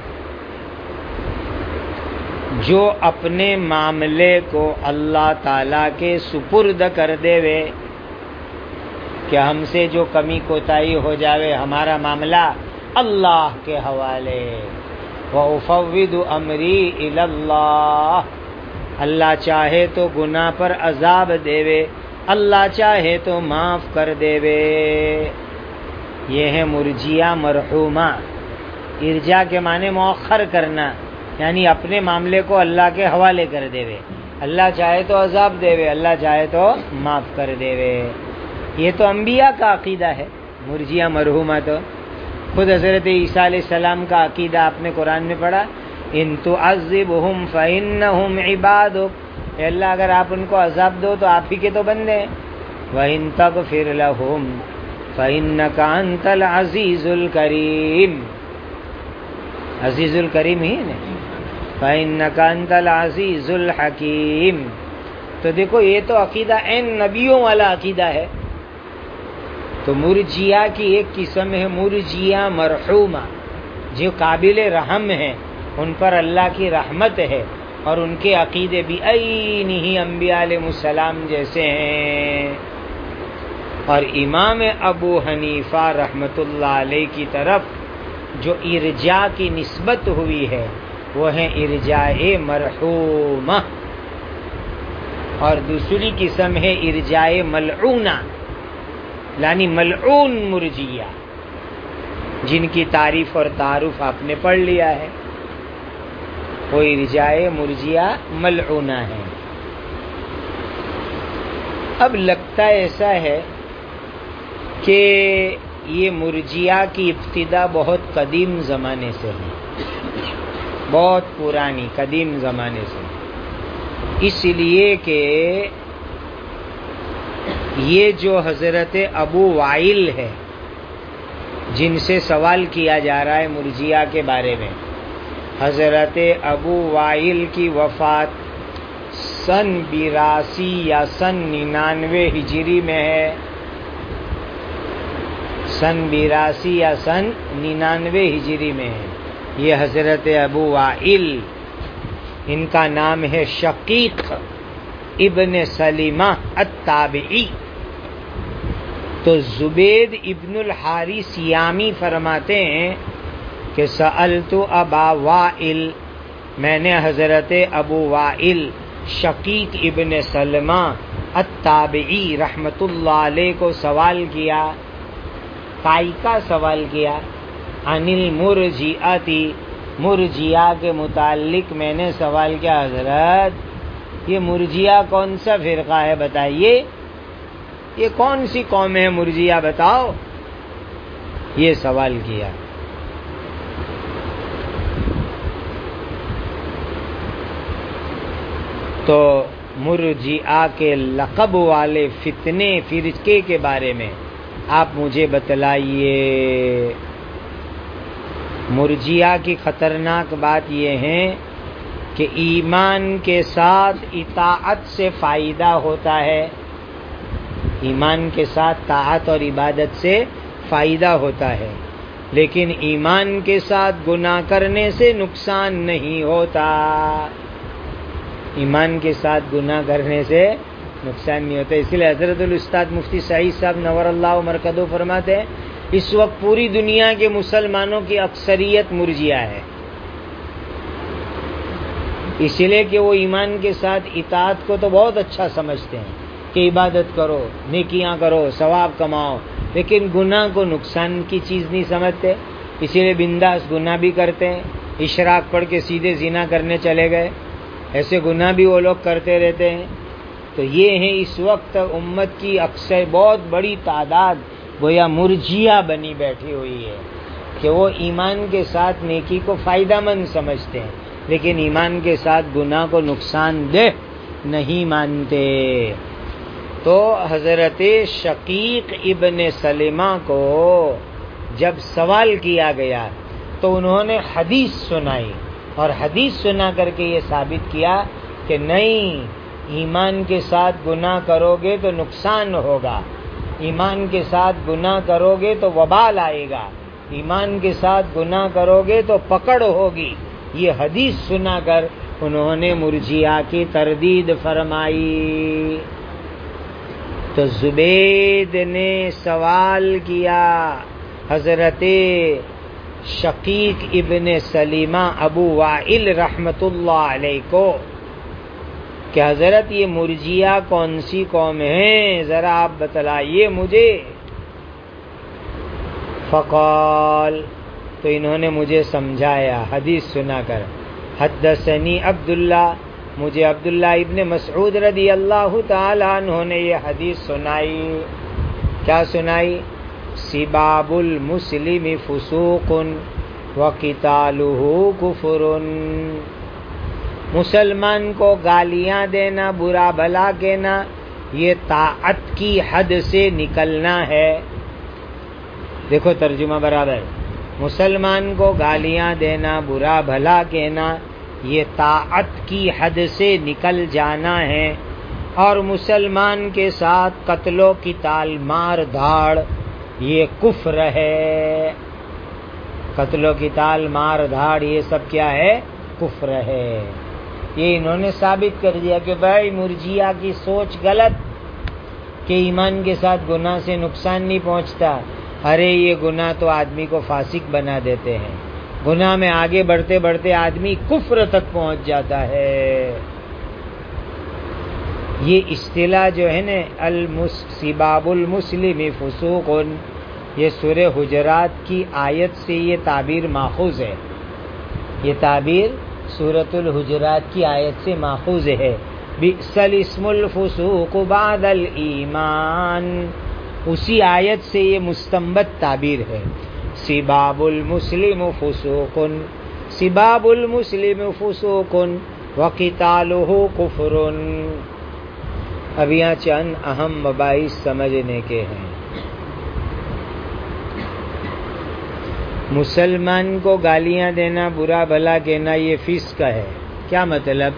S1: جو اپنے معاملے کو اللہ تعالیٰ کے سپرد کر دے وے کہ ہم سے جو کمی کوتاہی ہو جاوے ہمارا معاملہ اللہ کے حوالے۔ وَأُفَوِّضُ أَمْرِي إِلَى اللَّهِ، اللہ چاہے تو گناہ پر عذاب دے وے، اللہ چاہے تو معاف کر دے وے۔ یہ ہے مرجیہ مرحومہ۔ ارجاء کے معنی مؤخر کرنا، یعنی اپنے معاملے کو اللہ کے حوالے کر دے وے، اللہ چاہے تو عذاب دے وے، اللہ چاہے تو معاف کر دے وے۔ یہ تو انبیاء کا عقیدہ ہے مرجیہ مرحومہ۔ تو خود حضرت عیسیٰ علیہ السلام کا عقیدہ آپ نے قرآن میں پڑھا، ان تعذبہم فإنہم عبادک، اے اللہ اگر آپ ان کو عذاب دو تو آپ ہی کے تو بندے ہیں۔ وإن تغفر لہم فإنک انت العزیز الکریم، عزیز الکریم ہی نہیں، فإنک انت العزیز الحکیم۔ تو دیکھو یہ تو عقیدہ این نبیوں والا عقیدہ ہے۔ تو مرجیہ کی ایک قسم ہے مرجیہ مرحومہ، جو قابل رحم ہیں، ان پر اللہ کی رحمت ہے اور ان کے عقیدے بھی عین ہی انبیاء علیہ السلام جیسے ہیں۔ اور امام ابو حنیفہ رحمۃ اللہ علیہ کی طرف جو ارجاء کی نسبت ہوئی ہے وہ ہیں ارجاء مرحومہ، اور دوسری قسم ہے ارجاء ملعونہ، یعنی ملعون مرجیہ، جن کی تعریف اور تعارف آپ نے پڑھ لیا ہے، وہ ارجاء مرجیہ ملعونہ ہے۔ اب لگتا ایسا ہے کہ یہ مرجیہ کی ابتدا بہت قدیم زمانے سے ہے، بہت پرانی قدیم زمانے سے، اس لیے کہ یہ جو حضرت ابو وائل ہے جن سے سوال کیا جا رہا ہے مرجیہ کے بارے میں، حضرت ابو وائل کی وفات سن بیراسی یا سن ننانوے ہجری میں ہے، سن بیراسی یا سن ننانوے ہجری میں ہے یہ حضرت ابو وائل، ان کا نام ہے شقیق ابن سلیمہ التابعی۔ تو زبید ابن الحارث یامی فرماتے ہیں کہ سألت ابا وائل، میں نے حضرت ابو وائل شقیق ابن سلمہ التابعی رحمت اللہ علیہ کو سوال کیا، کائی کا سوال کیا، عن المرجئتی، مرجیہ کے متعلق میں نے سوال کیا، حضرت یہ مرجیہ کون سا فرقہ ہے بتائیے، یہ کون سی قوم ہے مرجیہ بتاؤ، یہ سوال کیا۔ تو مرجیہ کے لقب والے فتنے فرقے کے بارے میں آپ مجھے بتلائیے۔ مرجیہ کی خطرناک بات یہ ہے کہ ایمان کے ساتھ اطاعت سے فائدہ ہوتا ہے، ایمان کے ساتھ طاعت اور عبادت سے فائدہ ہوتا ہے، لیکن ایمان کے ساتھ گناہ کرنے سے نقصان نہیں ہوتا، ایمان کے ساتھ گناہ کرنے سے نقصان نہیں ہوتا۔ اس لیے حضرت الاستاد مفتی سعید صاحب نور اللہ مرکزہ فرماتے ہیں اس وقت پوری دنیا کے مسلمانوں کی اکثریت مرجیہ ہے، اس لیے کہ وہ ایمان کے ساتھ اطاعت کو تو بہت اچھا سمجھتے ہیں کہ عبادت کرو، نیکیاں کرو، ثواب کماؤ، لیکن گناہ کو نقصان کی چیز نہیں سمجھتے، اسی لیے بنداس گناہ بھی کرتے ہیں، اشراق پڑھ کے سیدھے زنا کرنے چلے گئے، ایسے گناہ بھی وہ لوگ کرتے رہتے ہیں۔ تو یہ ہیں اس وقت امت کی اکثر بہت بڑی تعداد گویا مرجیہ بنی بیٹھی ہوئی ہے کہ وہ ایمان کے ساتھ نیکی کو فائدہ مند سمجھتے ہیں، لیکن ایمان کے ساتھ گناہ کو نقصان دہ نہیں مانتے۔ تو حضرت شقیق ابن سلمہ کو جب سوال کیا گیا تو انہوں نے حدیث سنائی، اور حدیث سنا کر کے یہ ثابت کیا کہ نہیں، ایمان کے ساتھ گناہ کرو گے تو نقصان ہوگا، ایمان کے ساتھ گناہ کرو گے تو وبال آئے گا، ایمان کے ساتھ گناہ کرو گے تو پکڑ ہوگی۔ یہ حدیث سنا کر انہوں نے مرجیہ کی تردید فرمائی۔ تو زبید نے سوال کیا حضرت شقیق ابن سلیمہ ابو وائل رحمت اللہ علیہ کو کہ حضرت یہ مرجیہ کون سی قوم ہیں، ذرا آپ بتلائیے مجھے۔ فقال، تو انہوں نے مجھے سمجھایا حدیث سنا کر، حدثنی عبداللہ، مجھے عبداللہ ابن مسعود رضی اللہ تعالی عنہ نے یہ حدیث سنائی۔ کیا سنائی؟ سباب المسلم فسوق وقتالہ کفر، مسلمان کو گالیاں دینا، برا بھلا کہنا، یہ طاعت کی حد سے نکلنا ہے۔ دیکھو ترجمہ برابر، مسلمان کو گالیاں دینا، برا بھلا کہنا، یہ طاعت کی حد سے نکل جانا ہے، اور مسلمان کے ساتھ قتل و قتال، مار دھاڑ، یہ کفر ہے۔ قتل و قتال، مار دھاڑ، یہ سب کیا ہے؟ کفر ہے۔ یہ انہوں نے ثابت کر دیا کہ بھائی مرجیہ کی سوچ غلط کہ ایمان کے ساتھ گناہ سے نقصان نہیں پہنچتا، ارے یہ گناہ تو آدمی کو فاسق بنا دیتے ہیں، گناہ میں آگے بڑھتے بڑھتے آدمی کفر تک پہنچ جاتا ہے۔ یہ اصطلاح جو ہے نا سباب المسلم فسوق، یہ سورہ حجرات کی آیت سے یہ تعبیر ماخوذ ہے۔ یہ تعبیر سورۃ الحجرات کی آیت سے ماخوذ ہے۔ بئس الاسم الفسوق بعد الایمان، اسی آیت سے یہ مستنبط تعبیر ہے۔ سباب المسلم فسوق، سباب المسلم فسوق وقتالہ کفر۔ اب یہاں چند اہم مباحث سمجھنے کے ہیں۔ مسلمان کو گالیاں دینا، برا بھلا کہنا، یہ فسق ہے۔ کیا مطلب؟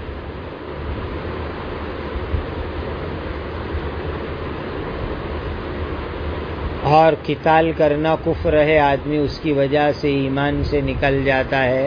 S1: اور قتال کرنا کفر ہے، آدمی اس کی وجہ سے ایمان سے نکل جاتا ہے۔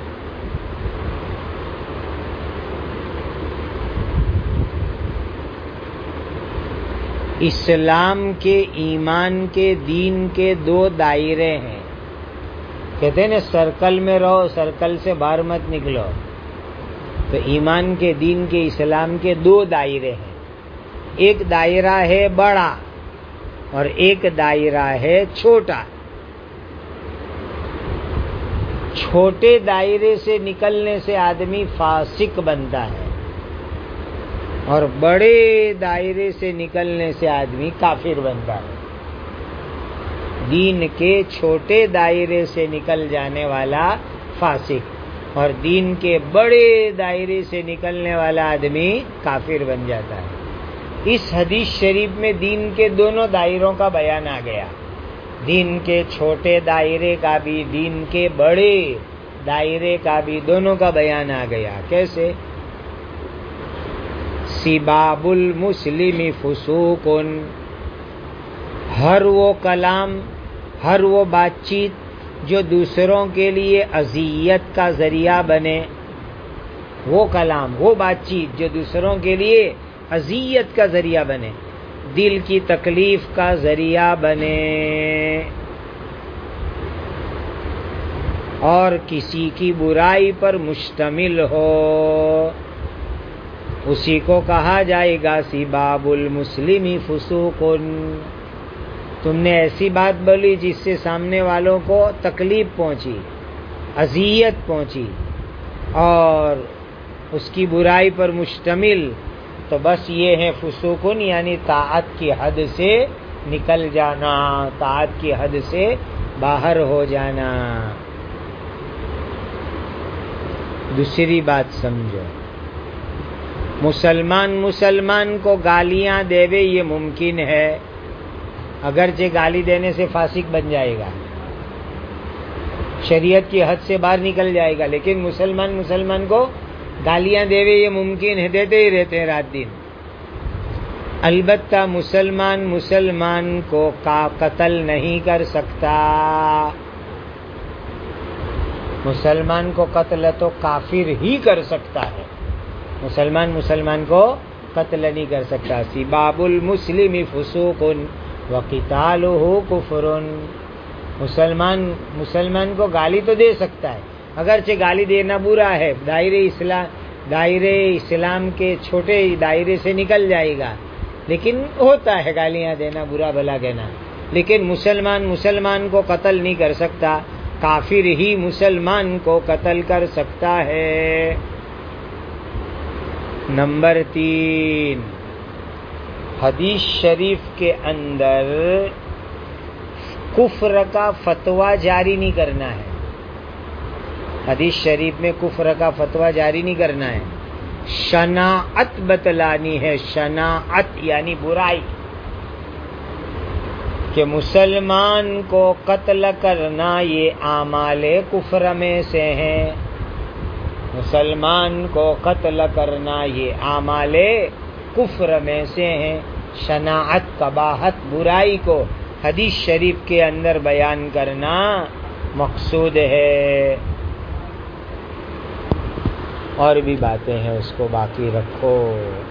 S1: اسلام کے، ایمان کے، دین کے دو دائرے ہیں۔ کہتے ہیں نا سرکل میں رہو، سرکل سے باہر مت نکلو۔ تو ایمان کے، دین کے، اسلام کے دو دائرے ہیں۔ ایک دائرہ ہے بڑا اور ایک دائرہ ہے چھوٹا۔ چھوٹے دائرے سے نکلنے سے آدمی فاسق بنتا ہے اور بڑے دائرے سے نکلنے سے آدمی کافر بنتا ہے۔ دین کے چھوٹے دائرے سے نکل جانے والا فاسق اور دین کے بڑے دائرے سے نکلنے والا آدمی کافر بن جاتا ہے۔ اس حدیث شریف میں دین کے دونوں دائروں کا بیان آ گیا، دین کے چھوٹے دائرے کا بھی، دین کے بڑے دائرے کا بھی، دونوں کا بیان آ گیا۔ کیسے؟ سباب المسلم فسوق، ہر وہ کلام، ہر وہ بات چیت جو دوسروں کے لیے اذیت کا ذریعہ بنے، وہ کلام، وہ بات چیت جو دوسروں کے لیے اذیت کا ذریعہ بنے، دل کی تکلیف کا ذریعہ بنے، اور کسی کی برائی پر مشتمل ہو، اسی کو کہا جائے گا سباب المسلم فسوق۔ تم نے ایسی بات بولی جس سے سامنے والوں کو تکلیف پہنچی، اذیت پہنچی اور اس کی برائی پر مشتمل، تو بس یہ ہے فسوقن، یعنی طاعت کی حد سے نکل جانا، طاعت کی حد سے باہر ہو جانا۔ دوسری بات سمجھو، مسلمان مسلمان کو گالیاں دیوے یہ ممکن ہے، اگرچہ گالی دینے سے فاسق بن جائے گا، شریعت کی حد سے باہر نکل جائے گا، لیکن مسلمان مسلمان کو گالیاں دیوے یہ ممکن ہے، دیتے ہی رہتے ہیں رات دن۔ البتہ مسلمان مسلمان کو کا قتل نہیں کر سکتا، مسلمان کو قتل تو کافر ہی کر سکتا ہے، مسلمان مسلمان کو قتل نہیں کر سکتا۔ سباب المسلم فسوق وقتالہ کفر، مسلمان مسلمان کو گالی تو دے سکتا ہے، اگرچہ گالی دینا برا ہے، دائرے اسلام دائرے اسلام کے چھوٹے دائرے سے نکل جائے گا، لیکن ہوتا ہے گالیاں دینا، برا بھلا کہنا، لیکن مسلمان مسلمان کو قتل نہیں کر سکتا، کافر ہی مسلمان کو قتل کر سکتا ہے۔ نمبر تین، حدیث شریف کے اندر کفر کا فتویٰ جاری نہیں کرنا ہے، حدیث شریف میں کفر کا فتویٰ جاری نہیں کرنا ہے، شناعت بتلانی ہے، شناعت یعنی برائی، کہ مسلمان کو قتل کرنا یہ اعمال کفر میں سے ہیں، مسلمان کو قتل کرنا یہ اعمال کفر میں سے ہیں۔ شناعت، قباحت، برائی کو حدیث شریف کے اندر بیان کرنا مقصود ہے۔ اور بھی باتیں ہیں، اس کو باقی رکھو۔